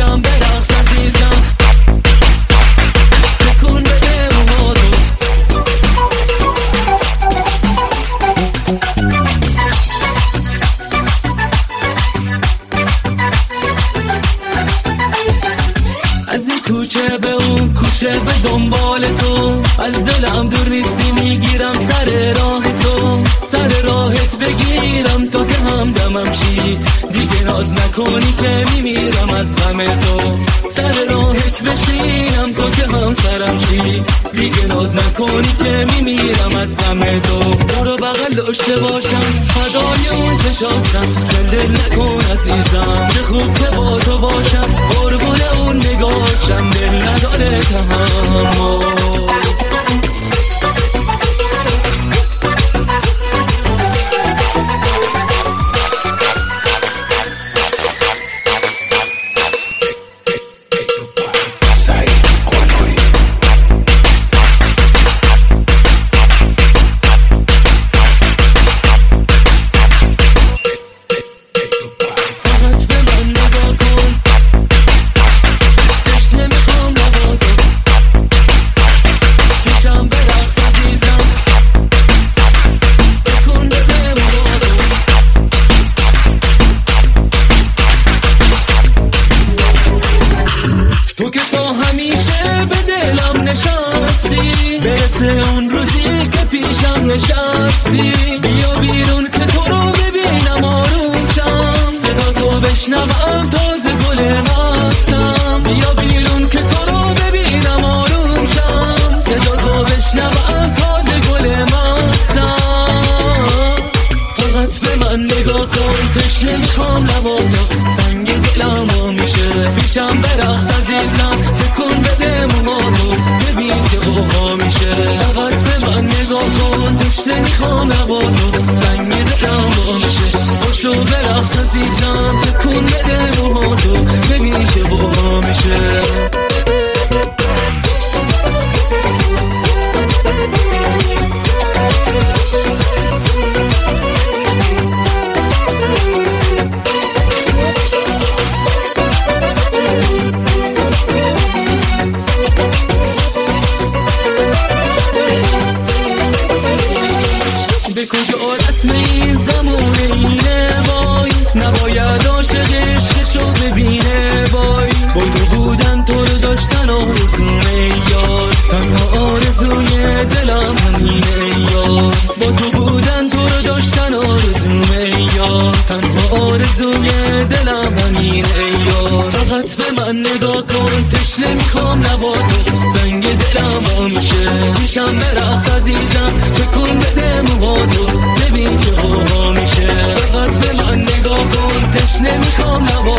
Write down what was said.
پیشم برقص عزیزم تکون بده موهاتو از این کوچه به اون کوچه به دنبال تو از دلم دور نیستی میگیرم سر راه تو سر راهت بگیرم تا که همدمم شی دیگه ناز نکنی که میمیرم از غم تو سر راهت بشینم تا که همسرم شی دیگه ناز نکنی که میمیرم از غم تو برو بغل داشته باشم فدای اون چشاشم دل نکن عزیزم چه خوب که با تو باشم قربون اون نگاهشم دل نداره تحمل اون روزی که پیشم نشستی بیا بیرون که تو رو ببینم آروم شم صدا تو بشنوم تازه گل مستم بیا بیرون که تو رو ببینم آروم شم صدا تو بشنوم تازه گل مستم فقط به من نگاه کن تشنه میخوام لباتو سنگ دلم ها میشه پیشم برقص عزیزم تکون بده موهاتو ببین که غوغا میشه فقط به من نگاه کن تشنه میخوام لباتو سنگ دلم ها میشه پشتو برقص عزیزم تکون بده موهاتو ببین که غوغا میشه به کجا رسم این زمونه اینه وای نباید عاشق عشقشو ببینه وای با تو بودن تو رو داشتن آرزومه یار تنها آرزوی دلم همینه یار با تو بودن تو رو داشتن آرزومه یار تنها آرزوی دلم همینه یار فقط به من نگاه کن تشنه میخوام لباتو زنگ دلم ها میشه پیشم برقص عزیزم تکون بده موهاتو ببین که غوغا میشه فقط به من نگاه کن تشنه میخوام لباتو